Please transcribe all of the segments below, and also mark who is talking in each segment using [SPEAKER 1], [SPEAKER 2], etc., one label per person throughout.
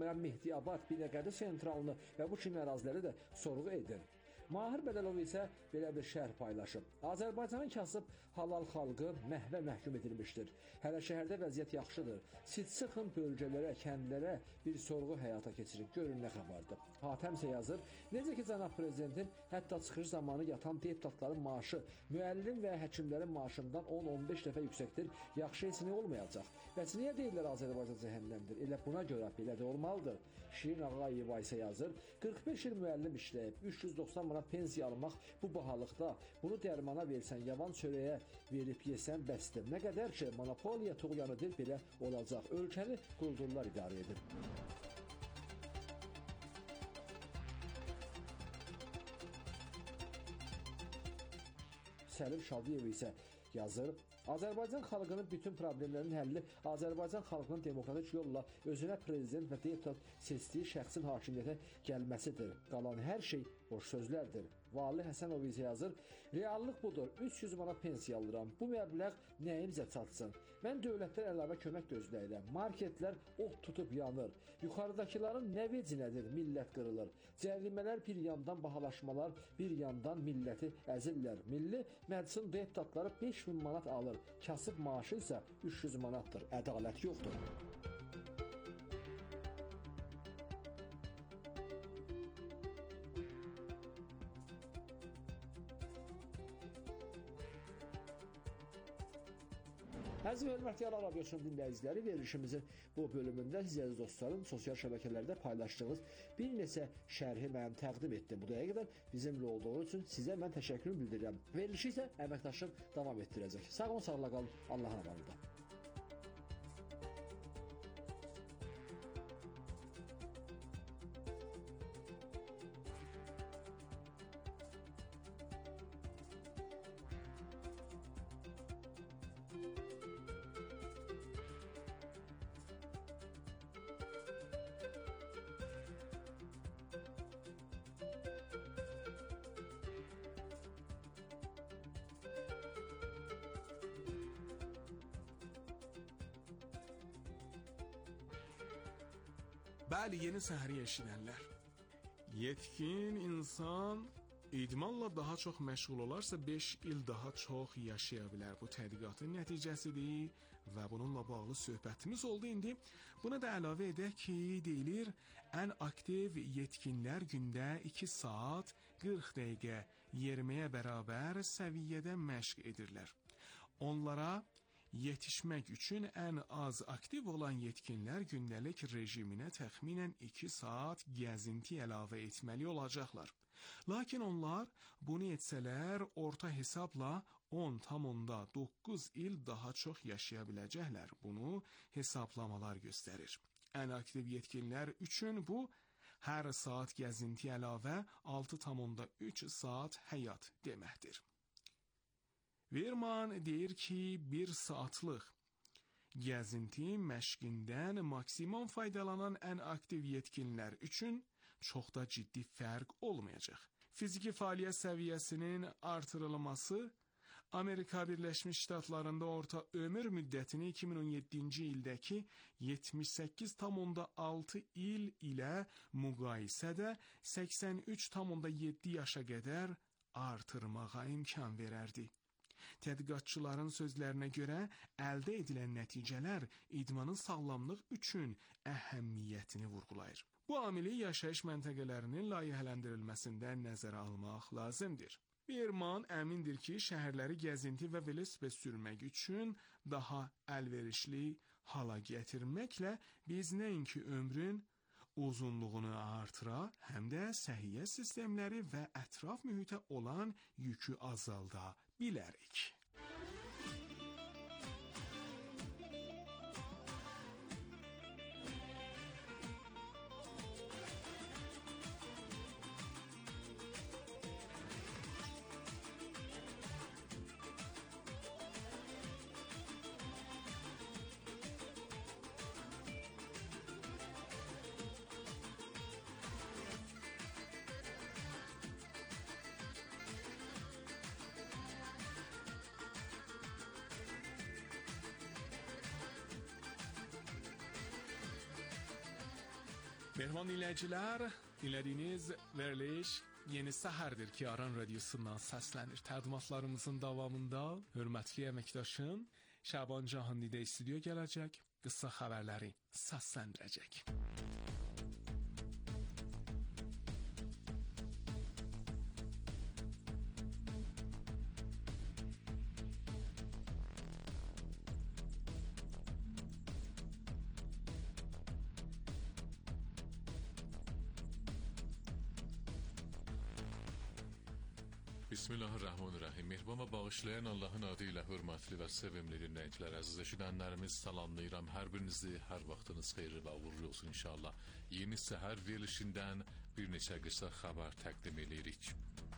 [SPEAKER 1] olmayan Mehdiabad, Binəqədi sentralını və bu kimi əraziləri də sorğu edir. Mahir Bədəlov isə belə bir şərh paylaşıb. Azərbaycanın kasıb halal xalqı məhvə məhkum edilmişdir. Hələ şəhərdə vəziyyət yaxşıdır. Siz çıxın bölgələrə, kəndlərə bir sorğu həyata keçirin. Görün nə xəbərdir. Hatəm isə yazır, necə ki cənab prezidentin hətta çıxış zamanı yatan deputatların maaşı müəllim və həkimlərin maaşından 10-15 dəfə yüksəkdir. Yaxşı heç nə olmayacaq. Bəs niyə deyirlər Azərbaycan cəhənnəmdir? Elə buna görə belə də olmalıdır. Şirin Ağayeva isə yazır, 45 il müəllim işləyib, 390 manat pensiya almaq bu bahalıqda, bunu dərmana versən, yavan çörəyə verib yesən bəsdir. Nə qədər ki, monopoliya tuğyanıdır, belə olacaq. Ölkəni quldurlar idarə edir. Səlim Şadiyev isə yazır, Azərbaycan xalqının bütün problemlərinin həlli Azərbaycan xalqının demokratik yolla özünə prezident və deputat seçdiyi şəxsin hakimiyyətə gəlməsidir. Qalan hər şey boş sözlərdir. Vali Həsənov isə yazır, reallıq budur, 300 manat pensiya alıram. Bu məbləğ nəyimizə çatsın? Mən dövlətdən əlavə kömək gözləyirəm. Marketlər od tutub yanır. Yuxarıdakıların nə vecinədir, millət qırılır. Cərimələr bir yandan, bahalaşmalar bir yandan milləti əzirlər. Milli Məclisin deputatları 5000 manat alır. Kasıb maaşı isə 300 manatdır. Ədalət yoxdur. Əziz və hörmətli Yalan Radiosunun dinləyiciləri, verilişimizin bu bölümündə siz əziz dostlarım sosial şəbəkələrdə paylaşdığınız bir neçə şərhi mən təqdim etdim. Bu dəqiqə qədər bizimlə olduğu üçün sizə mən təşəkkür bildirirəm. Verilişi isə əməkdaşım davam etdirəcək. Sağ olun, sağlıqla qalın. Allah'a emanet.
[SPEAKER 2] Bəli, yeni səhəri eşidənlər. Yetkin insan idmanla daha çox məşğul olarsa 5 il daha çox yaşaya bilər. Bu tədqiqatın nəticəsidir və bununla bağlı söhbətimiz oldu indi. Buna da əlavə edək ki, deyilir, ən aktiv yetkinlər gündə 2 saat 40 dəqiqə yeriməyə bərabər səviyyədə məşq edirlər. Onlara yetişmək üçün ən az aktiv olan yetkinlər gündəlik rejiminə təxminən 2 saat gəzinti əlavə etməli olacaqlar. Lakin onlar bunu etsələr orta hesabla 10,9 il daha çox yaşaya biləcəklər. Bunu hesablamalar göstərir. Ən aktiv yetkinlər üçün bu hər saat gəzinti əlavə 6,3 saat həyat deməkdir. Verman deyir ki, 1 saatlıq gəzinti məşqindən maksimum faydalanan ən aktiv yetkinlər üçün çox da ciddi fərq olmayacaq. Fiziki fəaliyyət səviyyəsinin artırılması Amerika Birləşmiş Ştatlarında orta ömür müddətini 2017-ci ildəki 78,6 il ilə müqayisədə 83,7 yaşa qədər artırmağa imkan verərdi. Tədqiqatçıların sözlərinə görə əldə edilən nəticələr idmanın sağlamlıq üçün əhəmiyyətini vurğulayır. Bu amili yaşayış məntəqələrinin layihələndirilməsində nəzərə almaq lazımdır. Berman əmindir ki, şəhərləri gəzinti və velosiped sürmək üçün daha əlverişli hala gətirməklə biz nəinki ömrün uzunluğunu artıra, həm də səhiyyə sistemləri və ətraf mühitə olan yükü azalda bilərik. Mehriban dinləyicilər, dinlədiyiniz veriliş Yeni Səhərdir ki, Aran Radiosundan səslənir. Təqdimatlarımızın davamında hörmətli əməkdaşım Şaban Cahandidə studiyo gələcək, qısa xəbərləri səsləndirəcək.
[SPEAKER 3] Bismillahirrahmanirrahim. Mehriban və bağışlayan Allahın adı ilə hörmətli və sevimli dinləyicilər, əziz eşidənlərimiz salamlayıram. Hər birinizi, hər vaxtınız xeyirli və uğurlu olsun inşallah. Yeni Səhər verilişindən bir neçə qısa xəbər təqdim edirik.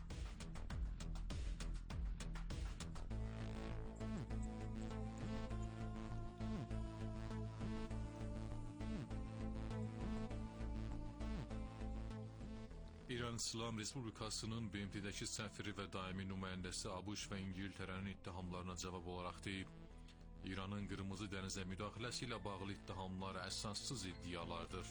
[SPEAKER 3] İran İslam Respublikasının BMT-dəki səfiri və daimi nümayəndəsi ABŞ və İngiltərənin ittihamlarına cavab olaraq deyib, İranın Qırmızı dənizə müdaxiləsi ilə bağlı ittihamlar əsassız iddialardır.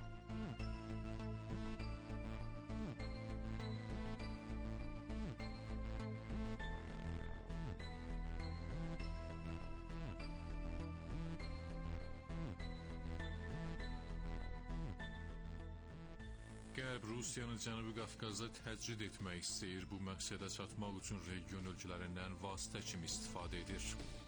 [SPEAKER 3] Qərb Rusiyanı Cənubi Qafqazda təcrid etmək istəyir. Bu məqsədə çatmaq üçün region ölkələrindən vasitə kimi istifadə edir.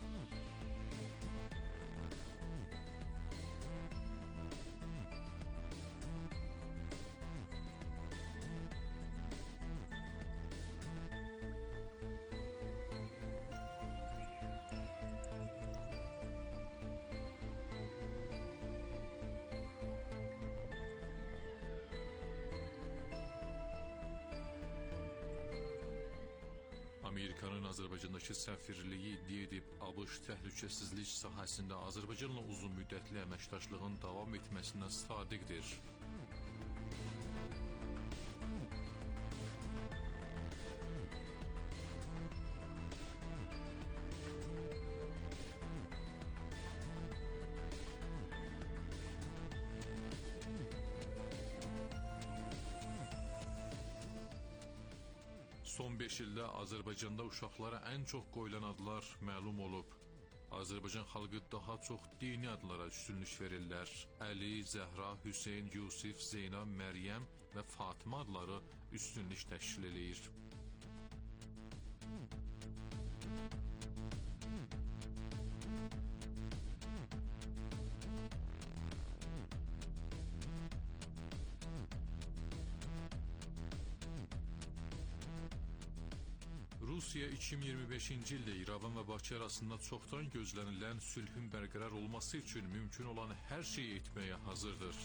[SPEAKER 3] Amerikanın Azərbaycandakı səfirliyi iddia edib, ABŞ təhlükəsizlik sahəsində Azərbaycanla uzun müddətli əməkdaşlığın davam etməsinə sadiqdir. Son 5 ildə Azərbaycanda uşaqlara ən çox qoyulan adlar məlum olub. Azərbaycan xalqı daha çox dini adlara üstünlük verirlər. Əli, Zəhra, Hüseyn, Yusif, Zeynab, Məryəm və Fatimə adları üstünlük təşkil edir. Rusiya 2025-ci ildə İrəvan və Bakı arasında çoxdan gözlənilən sülhün bərqərar olması üçün mümkün olan hər şeyi etməyə hazırdır.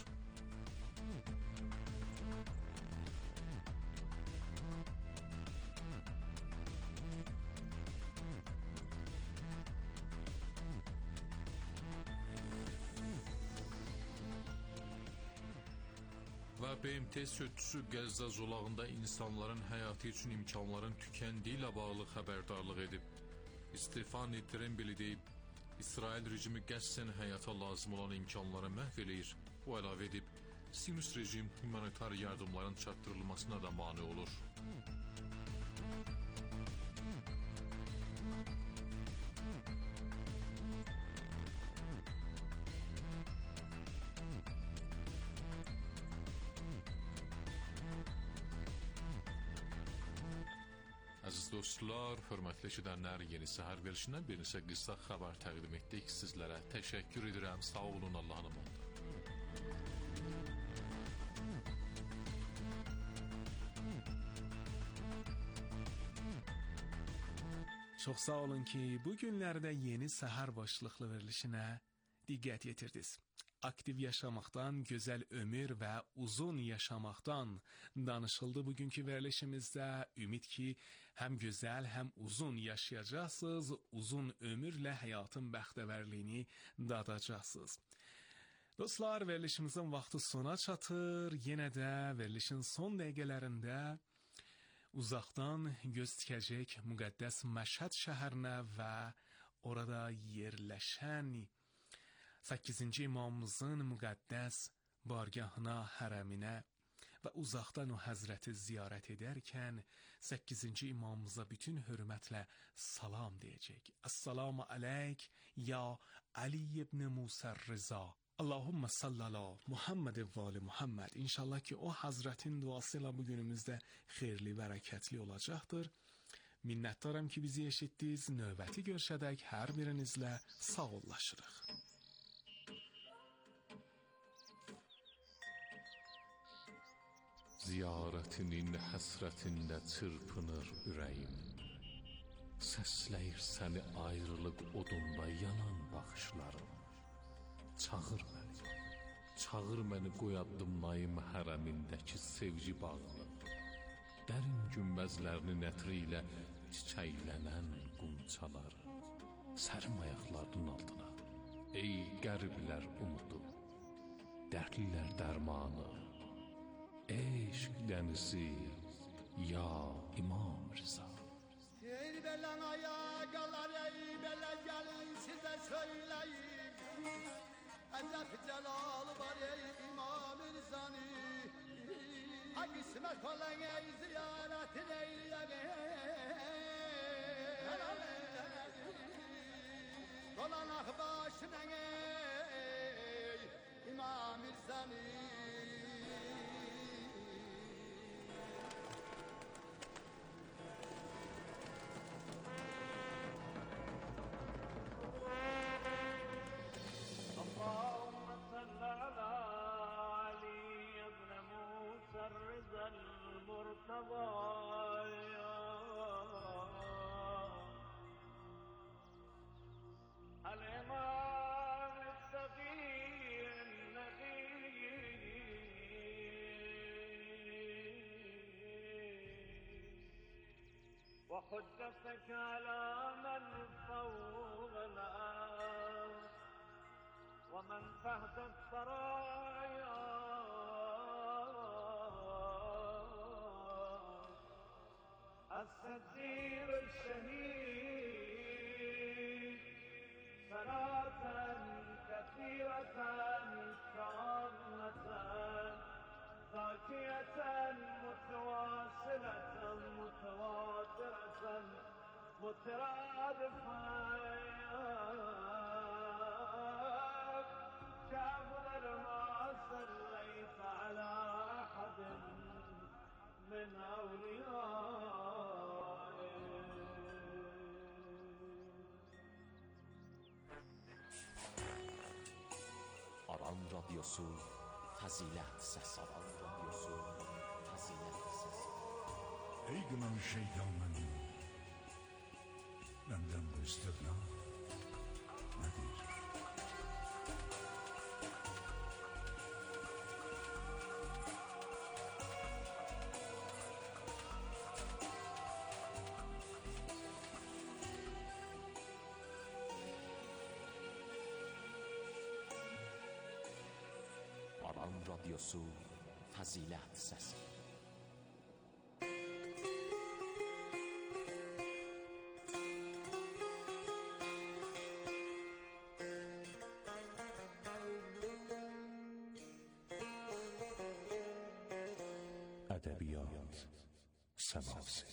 [SPEAKER 3] Və BMT sözçüsü Qəzza zolağında insanların həyatı üçün imkanların tükəndiyi ilə bağlı xəbərdarlıq edib. Stefani Trembeli deyib, İsrail rejimi qəsdən həyata lazım olan imkanları məhv eləyir. O əlavə edib, Sinus rejim humanitar yardımların çatdırılmasına da mane olur. Əziz dostlar, hörmətli eşidənlər, Yeni Səhər verilişindən bir neçə qısa xəbər təqdim etdik sizlərə. Təşəkkür edirəm, sağ olun, Allahın amanında.
[SPEAKER 2] Çox sağ olun ki, bu günlərdə Yeni Səhər başlıqlı verilişinə diqqət yetirdiniz. Aktiv yaşamaqdan, gözəl ömür və uzun yaşamaqdan danışıldı bugünkü verilişimizdə. Ümid ki, həm gözəl, həm uzun yaşayacaqsınız, uzun ömürlə həyatın bəxtəvərliyini dadacaqsınız. Dostlar, verilişimizin vaxtı sona çatır. Yenə də verilişin son dəqiqələrində uzaqdan göz tikəcək müqəddəs Məşhəd şəhərinə və orada yerləşən 8-ci imamımızın müqəddəs bargahına, hərəminə və uzaqdan o həzrəti ziyarət edərkən 8-ci imamımıza bütün hörmətlə salam deyəcək. Assalamu aleyk ya Ali ibn Musa Rıza. Allahümme sallala Muhammed və ali Muhammed. İnşallah ki o həzrətin duası ilə bu günümüzdə xeyirli, bərəkətli olacaqdır. Minnətdaram ki bizi eşitdiniz. Növbəti görüşədək hər birinizlə sağollaşırıq.
[SPEAKER 3] Ziyarətinin həsrətində çırpınır ürəyim. Səsləyir səni ayrılıq odunda yanan baxışlarım. Çağır məni qoyadımlayım hərəmindəki sevgi bağını. Dərin günbəzlərinin ətri ilə çiçəklənən qumçaları. Sərim ayaqlarının altına. Ey qəriblər umudu, dərdlilər dərmanı. Eşq dənizi ya İmam Rıza.
[SPEAKER 4] Ey belen ayakalar, ey belen gelin size söyleyeyim. Ezef celal var ey İmam Rıza'nı. Ha kısmet olan ey ziyaretin eyleyin. Dolanak başına ey İmam Rıza'nı.
[SPEAKER 5] اللهم صل على علي بن موسى الرضا المرتضى الإمام التقي النبي وحجتك على من فوق الأرض ومن فهد الثرايا السدير الشهيد صلاة كثيرة كاملة ذاكية متواصلة متواترة مترادفة كأفضل ما صليت على أحد من أوليائك.
[SPEAKER 6] Aran Radyosu Fazilet Sesi. Aran Radyosu Fazilet Sesi.
[SPEAKER 7] Ey gınan şeytanın, benden bu istirna nedir?
[SPEAKER 6] Aran Radyosu Fazilet Sesi.
[SPEAKER 7] Edebiyat Seması.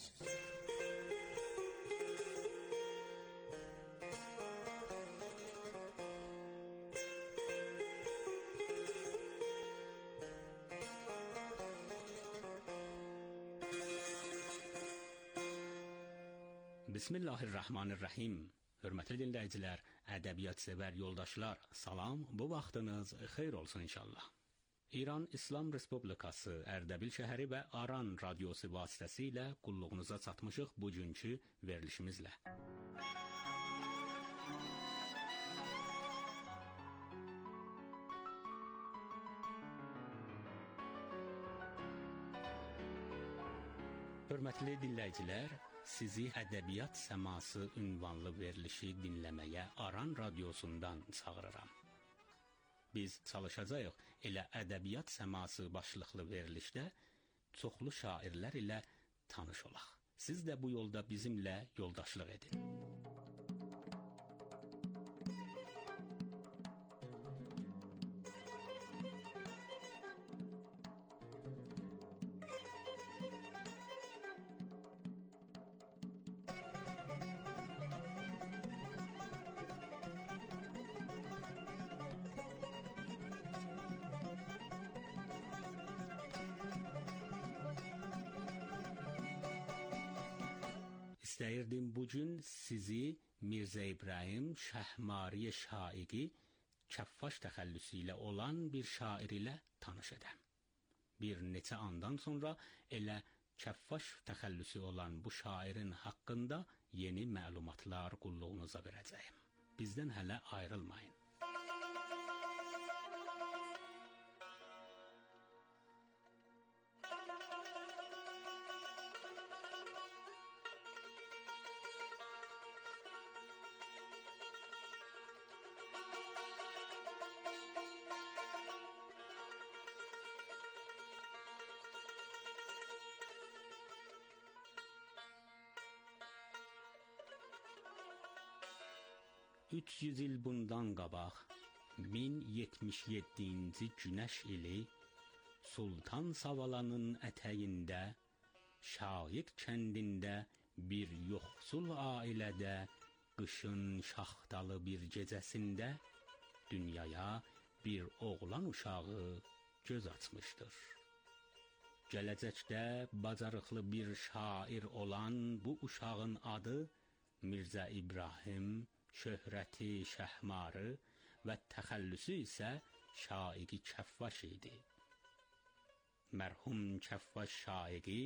[SPEAKER 8] Bismillahirrahmanirrahim. Hörmətli dinləyicilər, ədəbiyyat sevər yoldaşlar, salam, bu vaxtınız xeyir olsun inşallah. İran İslam Respublikası Ərdəbil şəhəri və Aran radiosu vasitəsilə qulluğunuza çatmışıq bugünkü verilişimizlə. Hörmətli dinləyicilər, sizi Ədəbiyyat Səması ünvanlı verilişi dinləməyə Aran radiosundan çağırıram. Biz çalışacağıq elə Ədəbiyyat Səması başlıqlı verilişdə çoxlu şairlər ilə tanış olaq. Siz də bu yolda bizimlə yoldaşlıq edin. İstəyirdim bugün sizi Mirzə İbrahim Şəhmari Şaiqi Kəffaş təxəllüsü ilə olan bir şair ilə tanış edəm. Bir neçə andan sonra elə Kəffaş təxəllüsü olan bu şairin haqqında yeni məlumatlar qulluğunuza verəcəyim. Bizdən hələ ayrılmayın. Üç yüz il bundan qabaq 1077-ci günəş ili Sultan Savalanın ətəyində Şaiq kəndində bir yoxsul ailədə qışın şaxtalı bir gecəsində dünyaya bir oğlan uşağı göz açmışdır. Gələcəkdə bacarıqlı bir şair olan bu uşağın adı Mirzə İbrahim, şöhrəti Şəhmarı və təxəllüsü isə Şaiqi Kəffaş idi. Mərhum Kəffaş Şaiqi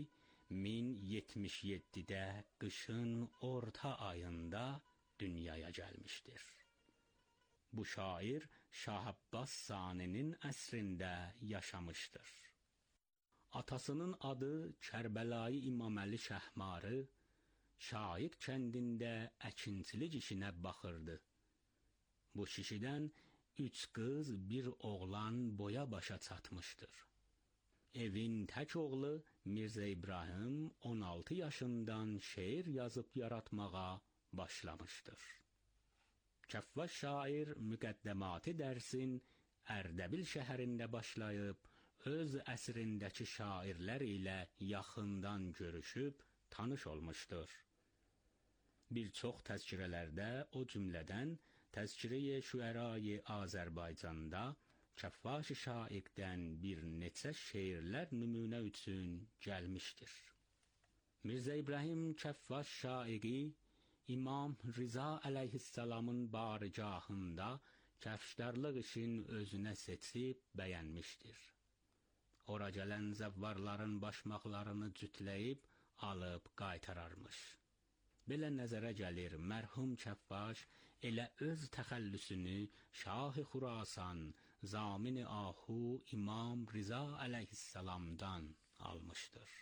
[SPEAKER 8] 1077-də qışın orta ayında dünyaya gəlmişdir. Bu şair Şah Abbas Saninin əsrində yaşamışdır. Atasının adı Kərbəlayı İmam Əli Şəhmarı, Şaiq kəndində əkinçilik işinə baxırdı. Bu kişidən 3 qız, bir oğlan boya başa çatmışdır. Evin tək oğlu Mirzə İbrahim 16 yaşından şeir yazıb yaratmağa başlamışdır. Kəffaş şair müqəddəmatı dərsin Ərdəbil şəhərində başlayıb, öz əsrindəki şairlər ilə yaxından görüşüb tanış olmuşdur. Bir çox təzkirələrdə, o cümlədən Təzkirə-i Şüəra-i Azərbaycanda Kəffaş Şaiqdən bir neçə şeirlər nümunə üçün gəlmişdir. Mirzə İbrahim Kəffaş Şaiqi İmam Rıza əleyhissalamın barigahında kəfşdarlıq işin özünə seçib bəyənmişdir. Ora gələn zəvvarların başmaqlarını cütləyib alıb qaytararmış. Belə nəzərə gəlir, mərhum Kəffaş elə öz təxəllüsünü Şah-ı Xurasan, Zamin-i Ahu İmam Rıza əleyhissalamdan almışdır.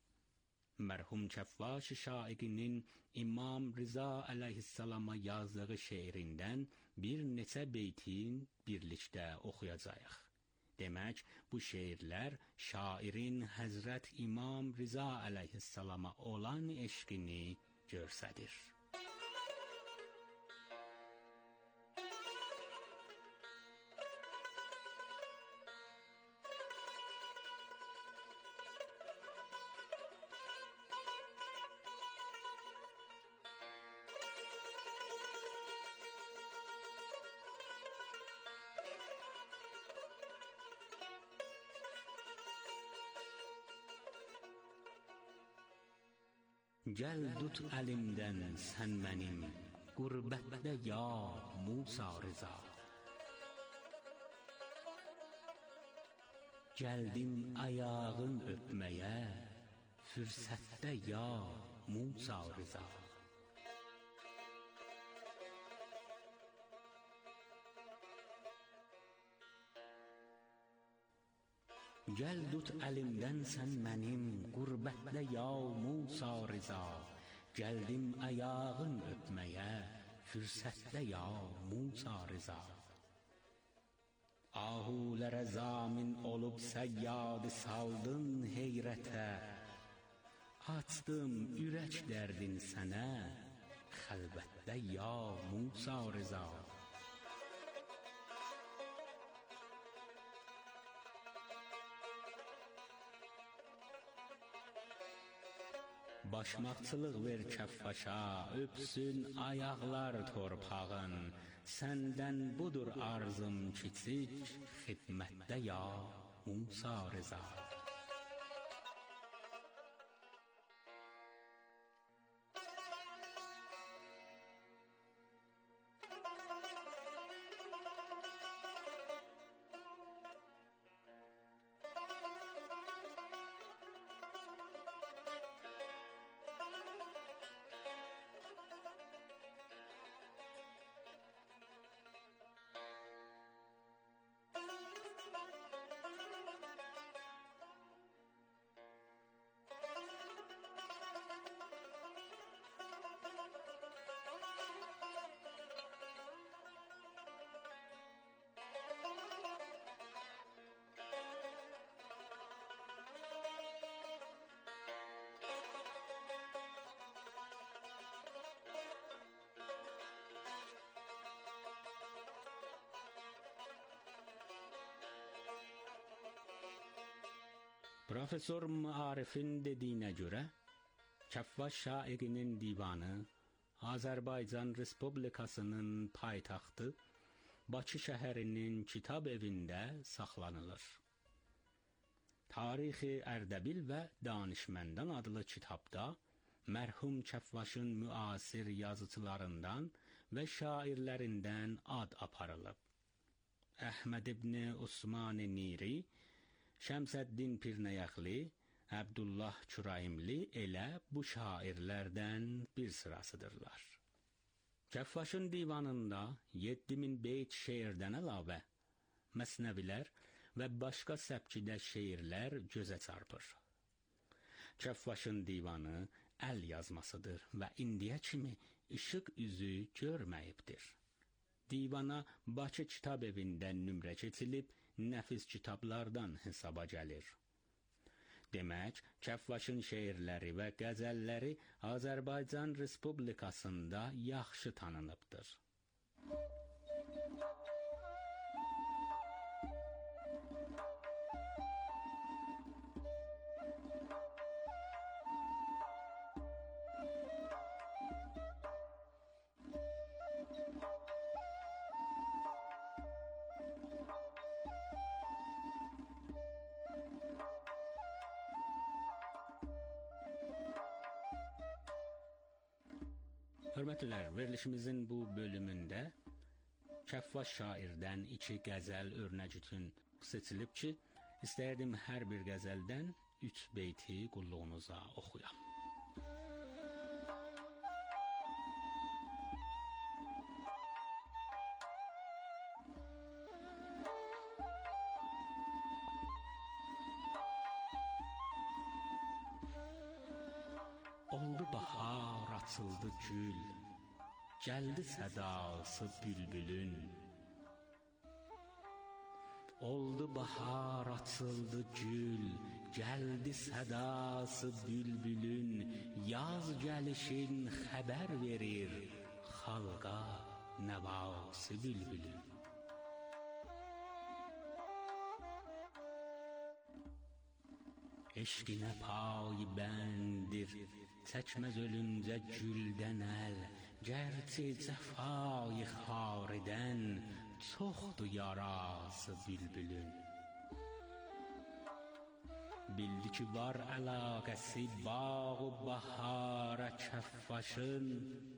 [SPEAKER 8] Mərhum Kəffaş Şaiqinin İmam Rıza əleyhissalama yazdığı şeirindən bir neçə beytin birlikdə oxuyacağıq. Demək, bu şeirlər şairin Həzrət İmam Rıza əleyhissalama olan eşqini göstərir. Gəl tut əlimdən sən mənim, qürbətdə ya Musa Rıza. Gəldim ayağın öpməyə, fürsətdə ya Musa Rıza. Gəl tut əlimdən sən mənim, qürbətdə ya Musa Rıza. Gəldim ayağın öpməyə, fürsətdə ya Musa Rıza. Ahulərə zamin olub səyyadı saldın heyrətə. Açdım ürək dərdin sənə, xəlvətdə ya Musa Rıza. Başmaqçılıq ver Kəffaşa, öpsün ayaqlar torpağın. Səndən budur arzım kiçik, xidmətdə ya Musa Rıza. Profesör Arif'in dediyinə görə, Kəfvaş şairinin divanı Azərbaycan Respublikasının paytaxtı Bakı şəhərinin kitab evində saxlanılır. Tarixi Ərdəbil və Danışməndan adlı kitabda mərhum Kəfvaşın müasir yazıçılarından və şairlərindən ad aparılıb. Əhməd ibn Osman Niri, Şəmsəddin Pirnəyəxli, Əbdullah Küraymli elə bu şairlərdən bir sırasıdırlar. Kəfvaşın divanında 7000 beyt şeirdən əlavə məsnəvilər və başqa səbkidə şeirlər gözə çarpır. Kəfvaşın divanı əl yazmasıdır və indiyə kimi işıq üzü görməyibdir. Divana Bakı kitab evində nömrə keçilib, nəfis kitablardan hesaba gəlir. Demək, Kəfvaşın şeirləri və qəzəlləri Azərbaycan Respublikasında yaxşı tanınıbdır. Hörmətlilər, verilişimizin bu bölümündə Kəfvaş şairdən 2 qəzəl örnək üçün seçilib ki, istərdim hər bir qəzəldən 3 beyti qulluğunuza oxuyam. Oldu bahar, açıldı gül, gəldi sədası bülbülün. Oldu bahar, açıldı gül, gəldi sədası bülbülün. Yaz gəlişin xəbər verir xalqa nəvası bülbülün. Eşqinə pay bəndir, çəkməz ölüncə güldən əl. Gərçi cəfayı xaridən çoxdur yarası bülbülün. Bildi ki, var əlaqəsi bağ-ı bahara Kəfvaşın.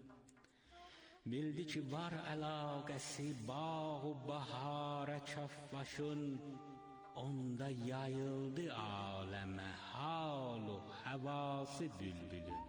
[SPEAKER 8] Bildi ki, var əlaqəsi bağ-ı bahara Kəfvaşın. Onda yayıldı aləmə hal-u həvası bülbülün.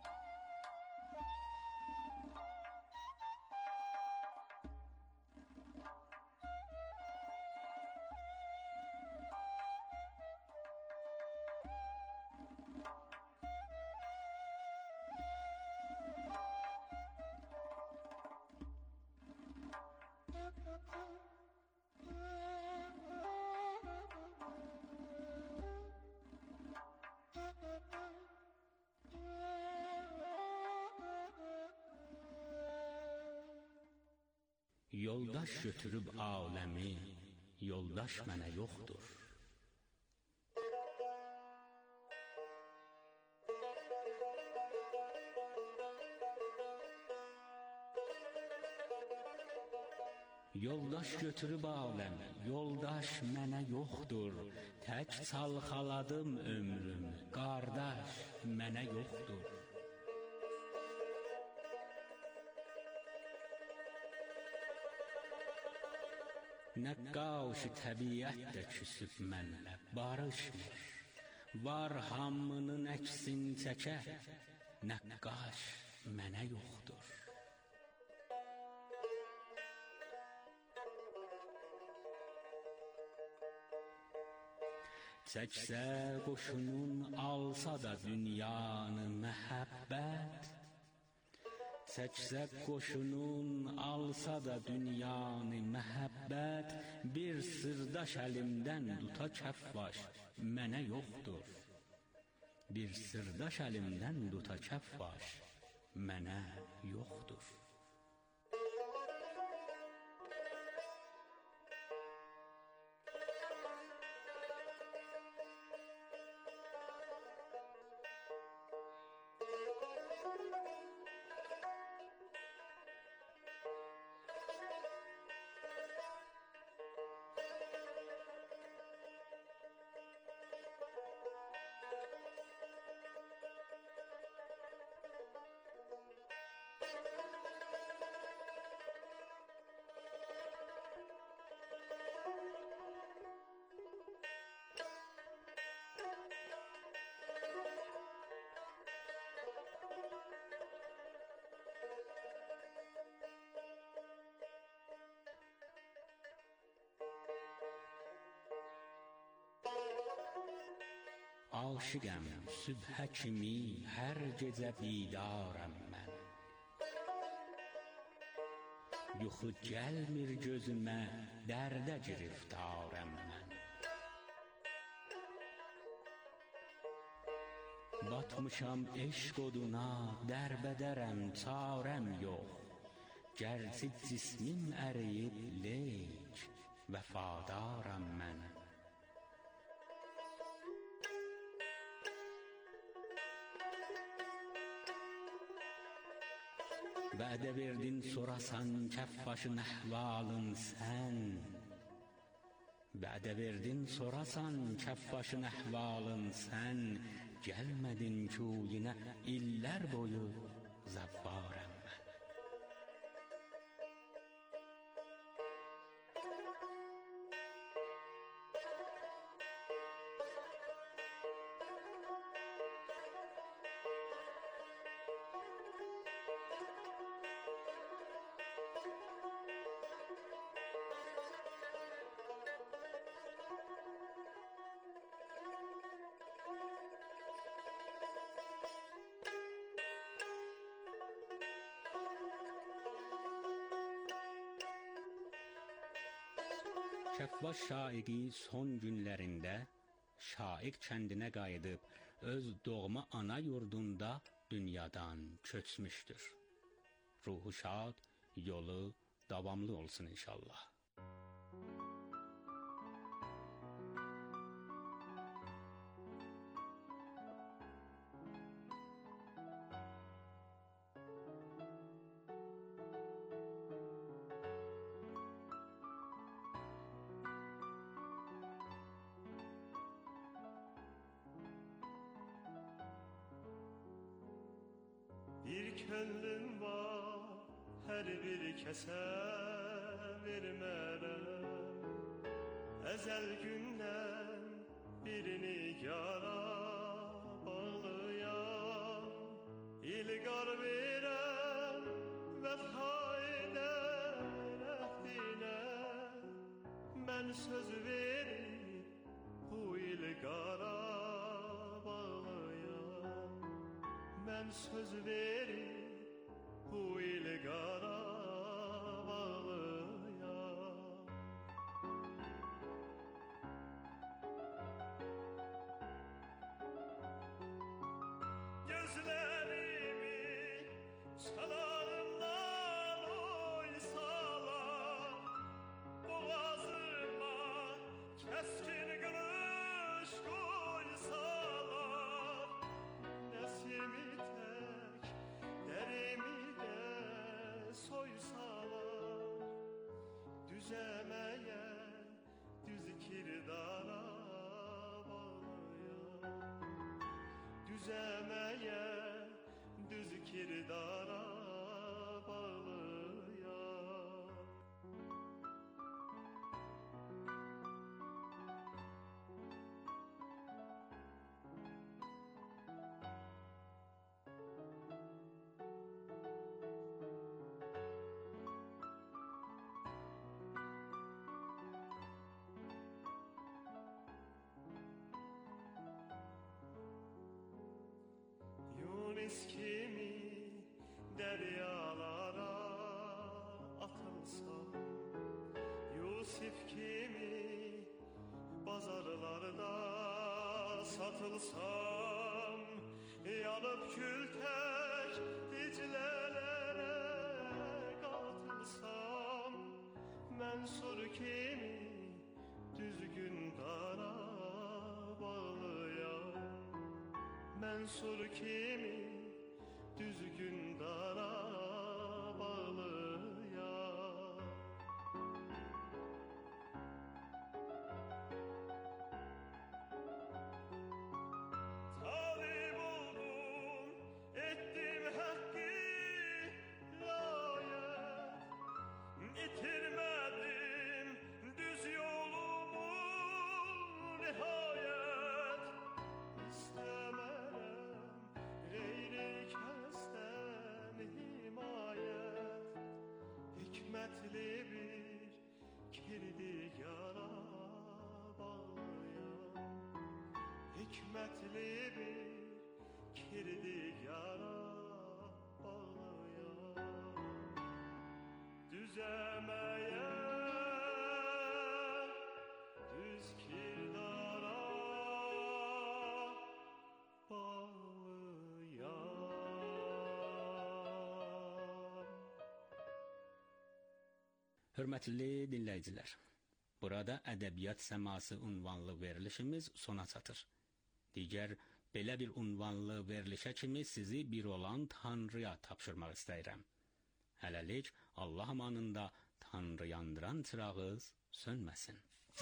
[SPEAKER 8] Yoldaş götürüb aləmi, yoldaş mənə yoxdur. Yoldaş götürüb aləmi, yoldaş mənə yoxdur. Tək çalxaladım ömrümü, qardaş mənə yoxdur. Nəqqaş-ı təbiət də küsüb mənlə barışmır. Var hamının əksin çəkə, nəqqaş mənə yoxdur. Çəksə qoşunun alsa da dünyanı məhəbbət. Çəksə qoşunun alsa da dünyanı məhəbbət. Bir sırdaş əlimdən tuta Kəfvaş mənə yoxdur. Bir sırdaş əlimdən tuta Kəfvaş mənə yoxdur. aşiqəm sübhə kimi hər gecə bidarəm mən. Yuxu gəlmir gözümə, dərdə giriftarəm mən. Batmışam eşq oduna, dərbədərəm, çarəm yox. Gərçi cismim əriyib, leyk vəfadarəm mən. Vədə verdin sorasan kəffaşın əhvalın sən. Vədə verdin sorasan kəffaşın əhvalın sən. Gəlmədin kuyinə illər boyu zəvvarəm mən. Kəfvaş şaiqi son günlərində Şaiq kəndinə qayıdıb öz doğma ana yurdunda dünyadan köçmüşdür. Ruhu şad, yolu davamlı olsun inşallah.
[SPEAKER 9] Bir könlüm var, her bir kəsə vermərəm. Əzəl gündən birini yara bağlıyam. İlqar verəm, vəfa edər əhdinə. Mən söz verib, bu ilqara mən söz verib, bu ilqara bağlıyam. Gözlərimi çalarımdan oysalar, boğazıma kəskin qılış qoysalar, nəsimi düzəməyə, düz kirdara bağlıyam. Düzəməyə, düz kirdara bağlıyam. Yunus kimi deryalara atılsam, Yusuf kimi bazarlarda satılsam, yanıp kül tek diclelere katılsam, Mənsur kimi düzgün dara bağlıyam. Mənsur kimi düzgün dara bağlıyam. Talib oldum, ettim hakkı layet, itirmedim düz yolumu nihayet. İstemem gayri kəsdən himayət. hörmətli bir kirdigara bağlayam. Düzəməyə, düz kirdara bağlayam.
[SPEAKER 8] Hörmətli dinləyicilər, burada ədəbiyyat səması ünvanlı verilişimiz sona çatır. Digər belə bir ünvanlı verilişə kimi sizi bir olan Tanrıya tapşırmaq istəyirəm. Hələlik Allah amanında Tanrı yandıran çırağınız sönməsin.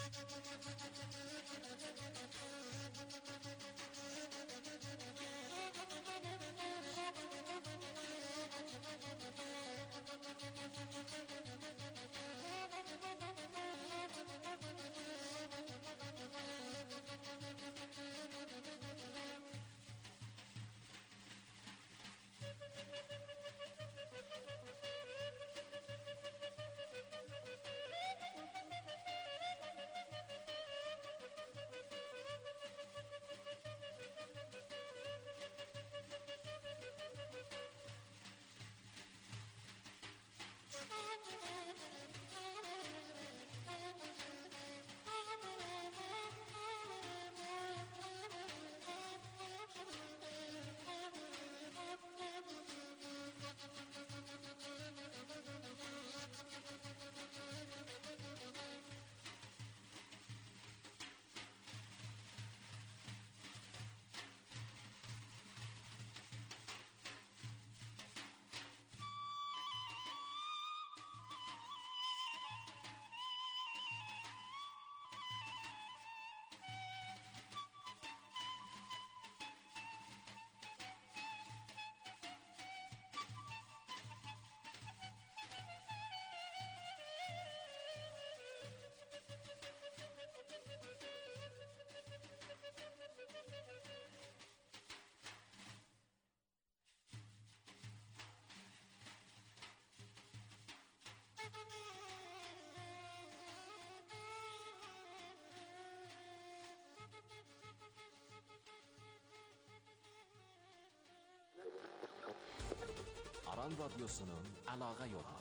[SPEAKER 6] Aran Radyosu'nun əlaqə yolu.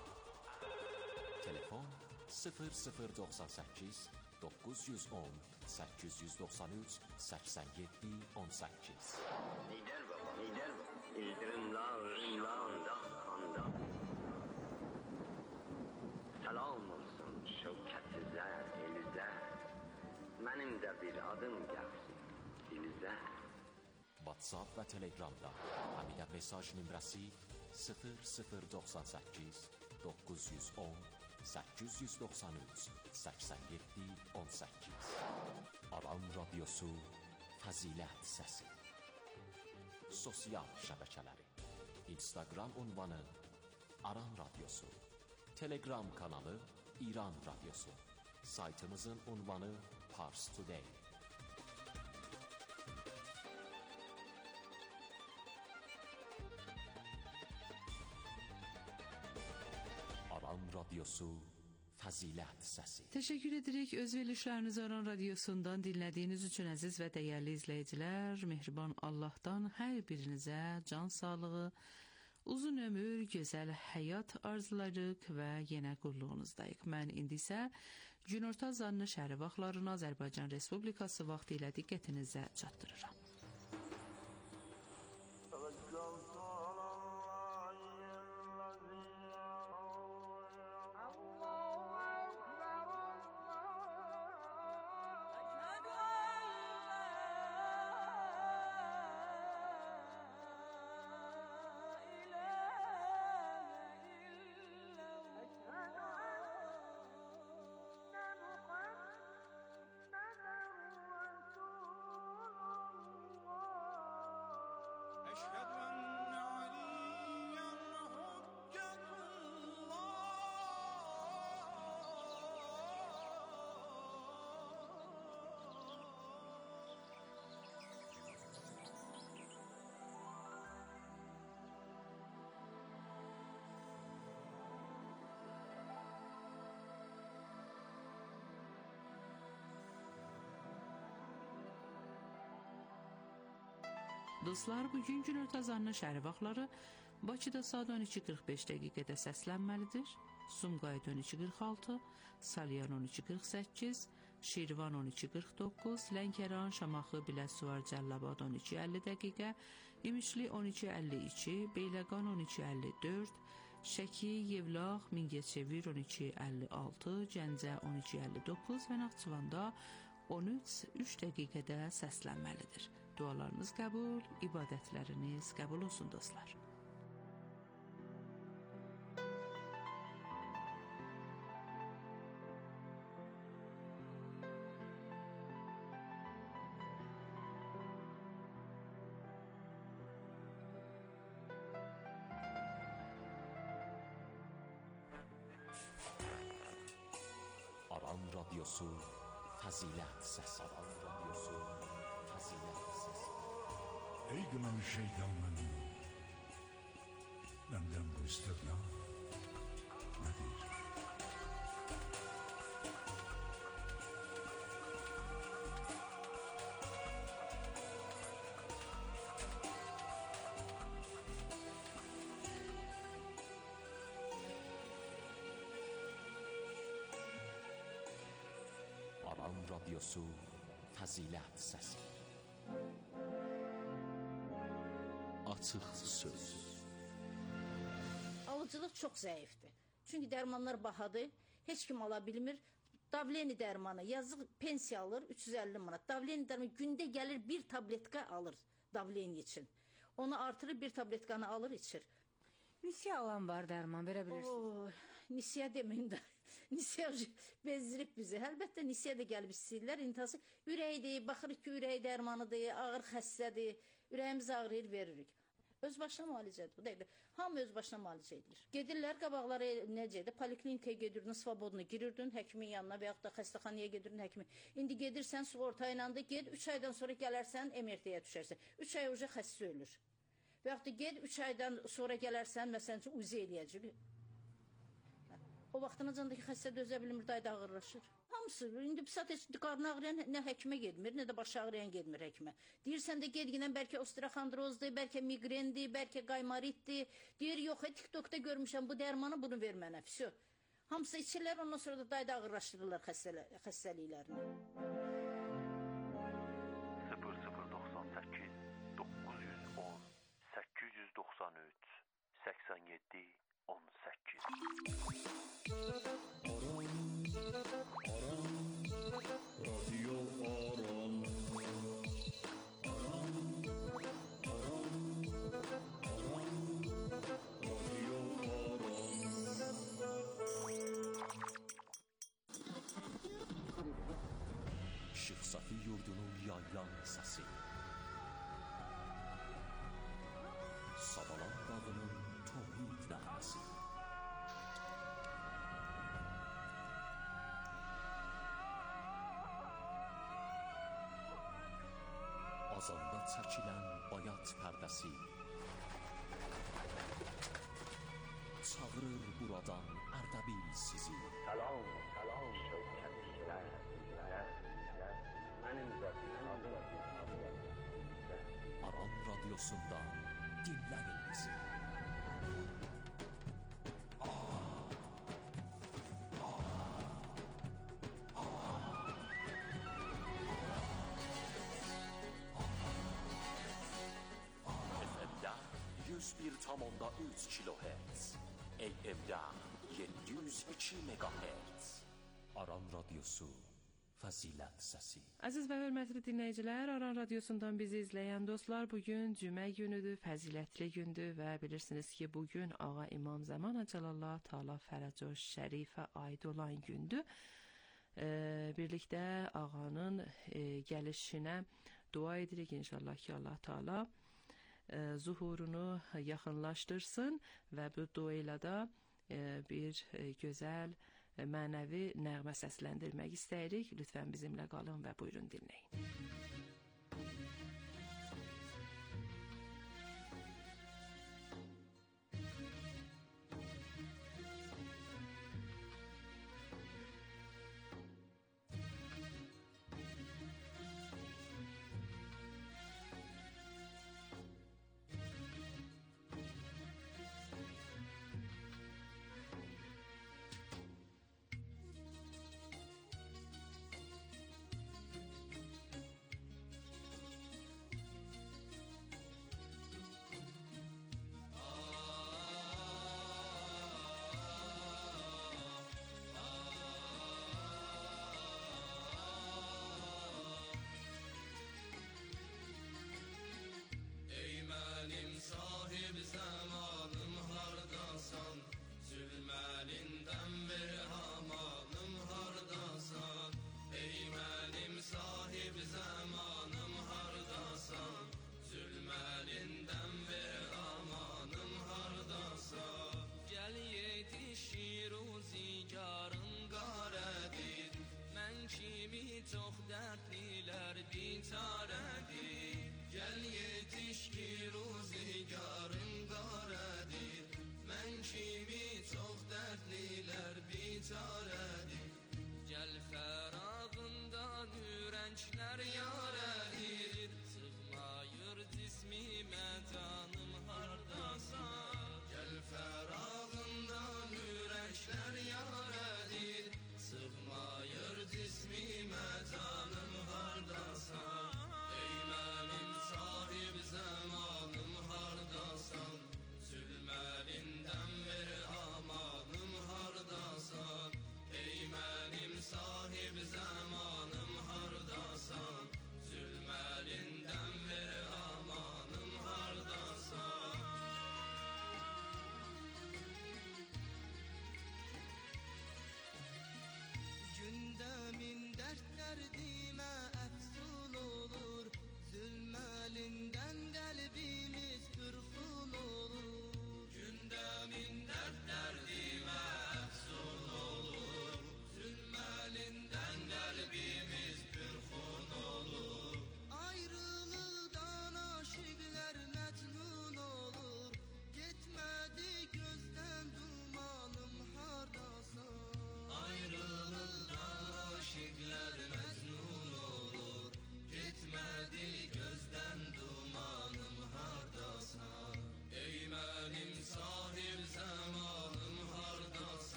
[SPEAKER 6] Telefon 0098 910 893 87 18.
[SPEAKER 10] Lider baba, lider baba. İldırımlarında kanda. Salam olsun şevkətizə, elizə. Mənim də bir adım gəlsin dilizə.
[SPEAKER 6] WhatsApp və Telegramda həmidə mesaj nömrəsi 0098 910 893 87 18. Aran Radyosu Fəzilət Səsi. Sosial şəbəkələri: Instagram ünvanı Aran Radyosu, Telegram kanalı İran Radyosu, saytımızın ünvanı Pars Today. Aran Radyosu Fəzilət Səsi.
[SPEAKER 11] Təşəkkür edirik öz verilişlərinizi Aran Radyosundan dinlədiyiniz üçün əziz və dəyərli izləyicilər. Mehriban Allahdan hər birinizə can sağlığı, uzun ömür, gözəl həyat arzularıq və yenə qulluğunuzdayıq. Mən indi isə günorta azanı şəhəri vaxtlarını Azərbaycan Respublikası vaxtı ilə diqqətinizə çatdırıram. Dostlar, bugün gün ortazanının şəhər vaxtları Bakıda saat 12:45 dəqiqədə səslənməlidir. Sumqayıt 12:46, Salyan 12:48, Şirvan 12:49, Lənkəran, Şamaxı, Biləsuvar, Cəllabad 12:50 dəqiqə, İmişli 12:52, Beyləqan 12:54, Şəki, Yevlax, Mingəçevir 12:56, Gəncə 12:59 və Naxçıvanda 13:03 dəqiqədə səslənməlidir. Dualarınız qəbul, ibadətləriniz qəbul olsun dostlar.
[SPEAKER 6] Aran Radyosu Fəzilət Səsi. Aran Radyosu Fəzilət Səsi.
[SPEAKER 7] Ey gınan şeytanların, benden bu istirna nedir?
[SPEAKER 6] Aran Radyosu Fəzilət Səsi. Açıq söz.
[SPEAKER 12] Alıcılıq çox zəifdir. Çünki dərmanlar bahadır, heç kim ala bilmir. Davleni dərmanı yazıq pensiya alır 350 manat. Davleni dərmanı gündə gəlir bir tabletka alır davleni için. Onu artırır bir tabletkanı alır içir.
[SPEAKER 13] Nisiyə alan var dərman verə bilirsiniz?
[SPEAKER 12] Nisiyə deməyin də. Nisiyə bezdirib bizi. Əlbəttə nisiyə də gəlib istəyirlər. İntihası ürəkdir, baxırıq ki, ürək dərmanıdır, ağır xəstədir. Ürəyimiz ağrıyır, veririk. Öz başına müalicədir bu dəqiqə. Hamı öz başına müalicə edilir. Gedirlər, qabaqları necədir? Poliklinikaya gedirdin, svobodunu girirdin, həkimin yanına və yaxud da xəstəxanaya gedirdin, həkimin. İndi gedirsən, sığorta ilə də ged, 3 aydan sonra gələrsən, MRT-yə düşərsən. 3 ay önce xəstə ölür. Və yaxud da ged, 3 aydan sonra gələrsən, məsələn üçün uzi eləyəcək. O vaxtınacandakı xəstə dözə bilmir, dayda ağırlaşır. Hamısı, indi saat heç qarnı ağrıyan nə həkimə gedmir, nə də başı ağrıyan gedmir həkimə. Deyirsən də gedginən bəlkə osteoxondrozdur, bəlkə migrendir, bəlkə qaymaritdir. Deyir, yox, TikTokda görmüşəm bu dərmanı, bunu ver mənə, vəsyo. Hamısı içirlər, ondan sonra da dayda ağırlaşdırırlar xəstəliklərini.
[SPEAKER 14] 0098 910 893 87 18
[SPEAKER 7] Radyo Aran. Radyo
[SPEAKER 6] Işıq Safi yurdunun yaylan səsi. Sadalan dağının tohid nəğməsi. Azanda çəkilən bayat pərdəsi çağırır buradan Ərdəbil sizi.
[SPEAKER 10] Salam, salam şövkətliklər. Mənim də bir adım.
[SPEAKER 6] Aran Radyosundan dinləyin bizi. FM'də 101,3 kHz, AM-də 702 MHz. Aran Radyosu Fəzilət Səsi.
[SPEAKER 11] Əziz və hörmətli dinləyicilər, Aran Radyosundan bizi izləyən dostlar, bugün cümə günüdür, fəzilətli gündür və bilirsiniz ki, bugün Ağa İmam Zaman Cəlallah Taala Fərəcə Şərifə aid olan gündür. Birlikdə ağanın gəlişinə dua edirik inşallah ki, Allah Taala zuhurunu yaxınlaşdırsın və bu dua ilə də bir gözəl mənəvi nəğmə səsləndirmək istəyirik. Lütfən bizimlə qalın və buyurun dinləyin.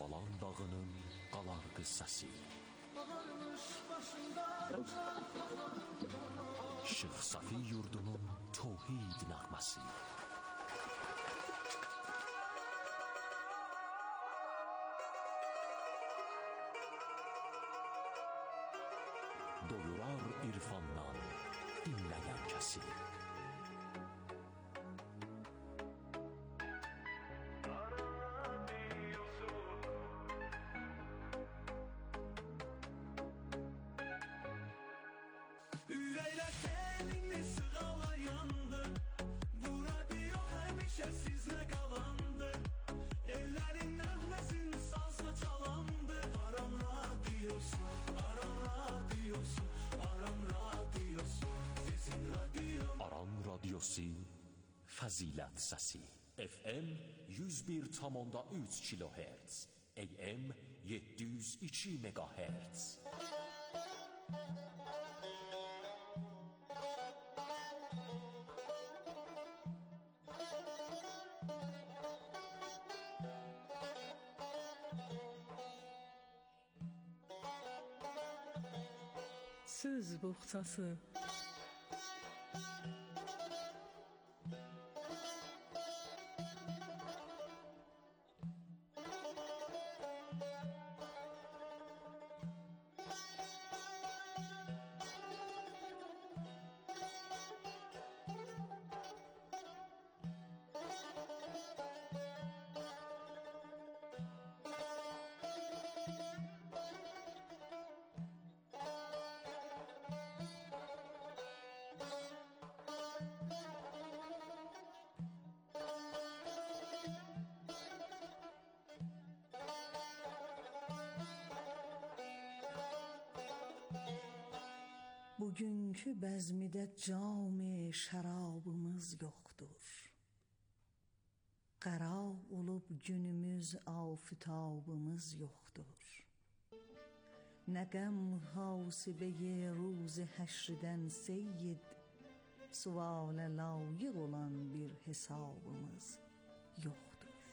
[SPEAKER 6] Yalan dağının qalar qıssası.
[SPEAKER 4] Ağarmış başında
[SPEAKER 6] Şeyx Safi yurdunun tövhid nəğməsi. Doyurar irfandan dinləyən kəsi.
[SPEAKER 9] Ürəklər səninlə sığalayandı. Bu radio həmişə sizlə qalandı. Ellərin nəğməsini sazla çalandı. Aram radiosu, Aram radiosu, Aram radiosu, sizin radio.
[SPEAKER 6] Aran radiosu, fəzilət səsi. FM 101,3 kHz, AM 702 MHz.
[SPEAKER 11] Söz boğçası. Bugünkü bəzmidə cam-ı şərabımız yoxdur. Qərab olub günümüz afitabımız yoxdur. Nə qəm hasibəyi ruz həşrdən seyyid, sualə layiq olan bir hesabımız yoxdur.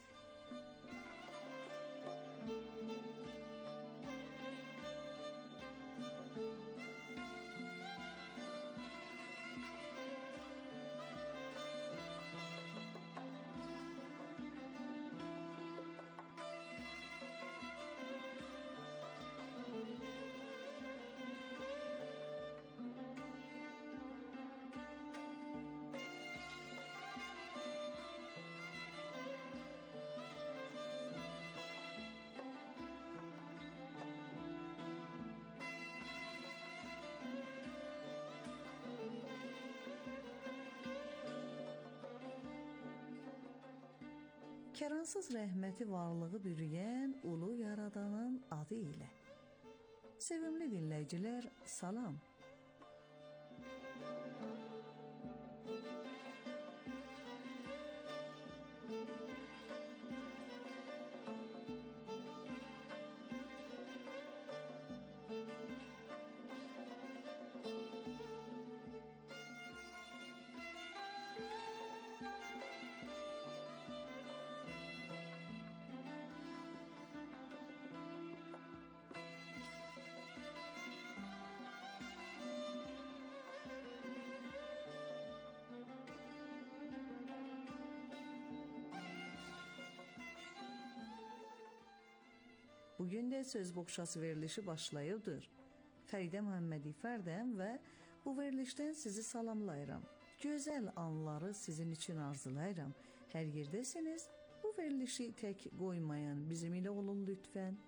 [SPEAKER 11] Kəransız rəhməti varlığı bürüyən ulu yaradanın adı ilə. Sevimli dinləyicilər, salam. Bugün də söz boğçası verilişi başlayıbdır. Fəridə Məhəmmədifərdəm və bu verilişdən sizi salamlayıram. Gözəl anları sizin üçün arzulayıram. Hər yerdəsiniz, bu verilişi tək qoymayın. Bizim ilə olun lütfən.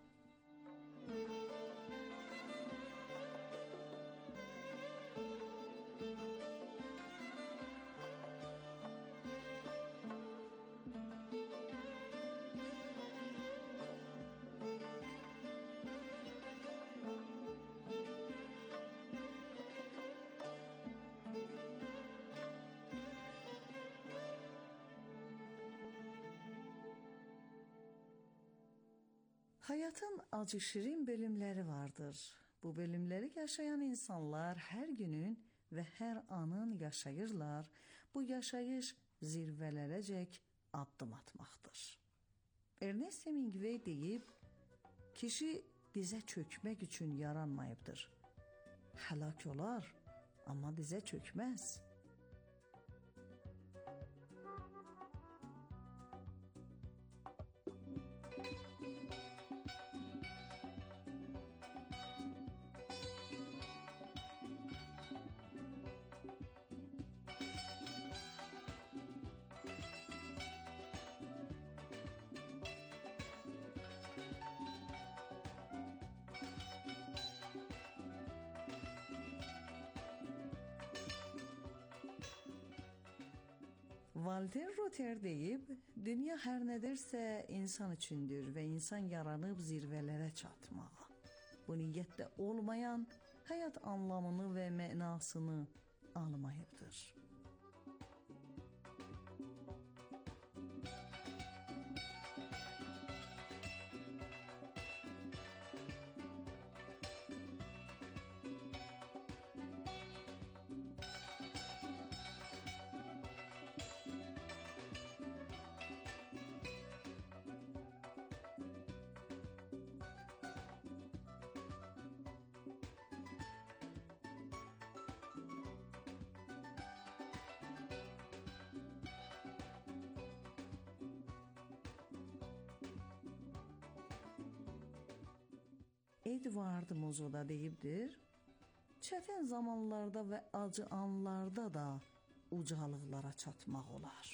[SPEAKER 11] Hayatın acı şirin bölümləri vardır. Bu bölümləri yaşayan insanlar hər günün və hər anın yaşayırlar. Bu yaşayış zirvələrəcək addım atmaqdır. Ernest Hemingway deyib,
[SPEAKER 15] Kişi dizə çökmək üçün yaranmayıbdır. Həlak olar, amma dizə çökməz. Walter Rötter deyib, dünya hər nədirsə insan üçündür və insan yaranıb zirvələrə çatmağa. Bu niyyətdə olmayan həyat anlamını və mənasını almayıbdır. Edward Mozo da deyibdir, çətin zamanlarda və acı anlarda da ucalıqlara çatmaq olar.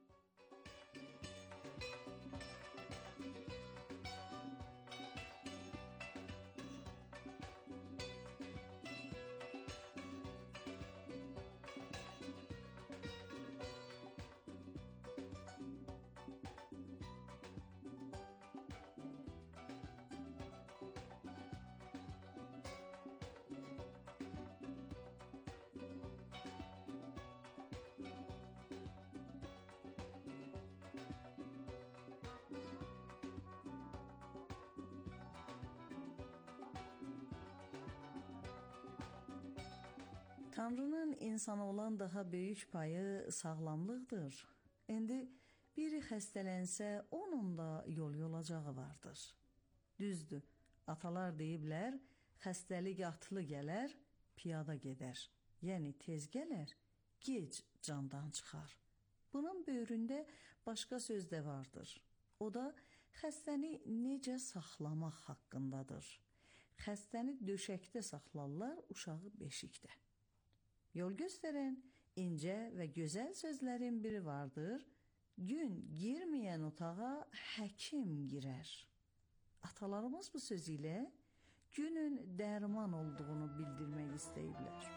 [SPEAKER 15] Tanrının insana olan daha böyük payı sağlamlıqdır. İndi biri xəstələnsə, onun da yol-yolacağı vardır. Düzdür, atalar deyiblər, xəstəlik atlı gələr, piyada gedər. Yəni tez gələr, gec candan çıxar. Bunun böyründə başqa söz də vardır. O da xəstəni necə saxlamaq haqqındadır. Xəstəni döşəkdə saxlarlar, uşağı beşikdə. Yol göstərən incə və gözəl sözlərin biri vardır. Gün girməyən otağa həkim girər. Atalarımız bu söz ilə günün dərman olduğunu bildirmək istəyiblər.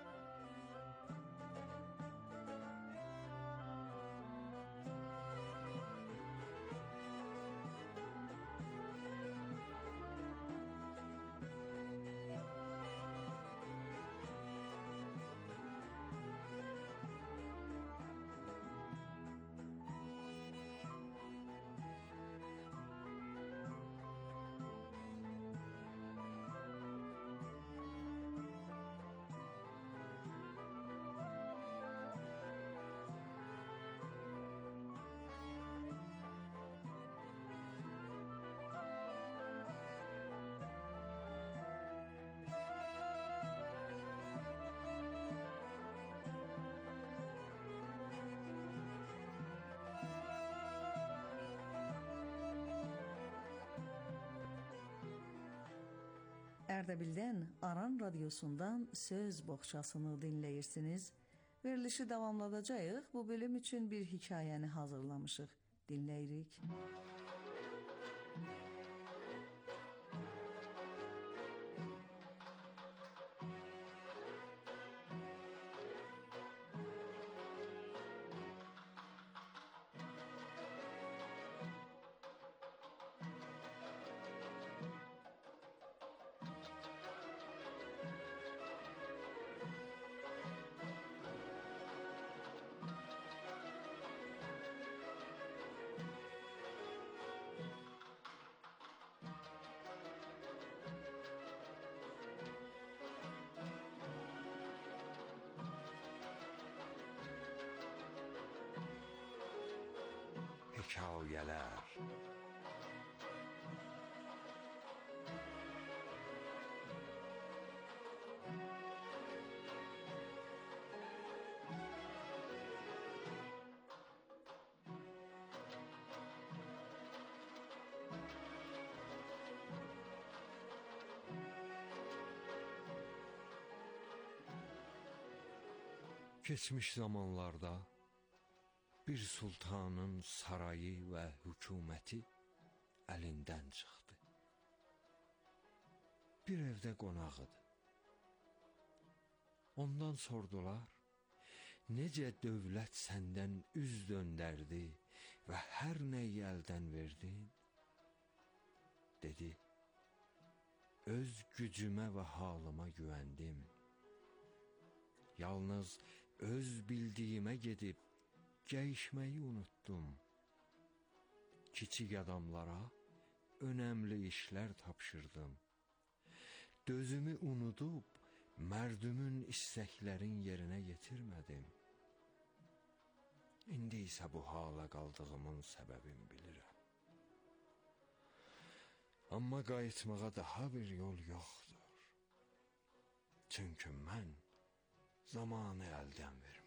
[SPEAKER 15] Ərdəbildən Aran radiosundan söz boğçasını dinləyirsiniz. Verilişi davamladacağıq. Bu bölüm üçün bir hekayəni hazırlamışıq. Dinləyirik.
[SPEAKER 16] Hekayələr. Keçmiş zamanlarda bir sultanın sarayı və hökuməti əlindən çıxdı. Bir evdə qonaq idi. Ondan sordular, necə dövlət səndən üz döndərdi və hər nəyi əldən verdin? Dedi, öz gücümə və halıma güvəndim. Yalnız öz bildiyimə gedib gəyişməyi unutdum. Kiçik adamlara önəmli işlər tapşırdım. Dözümü unudub mərdümün istəklərin yerinə yetirmədim. İndi isə bu hala qaldığımın səbəbini bilirəm. Amma qayıtmağa daha bir yol yoxdur. Çünki mən zamanı əldən vermişəm.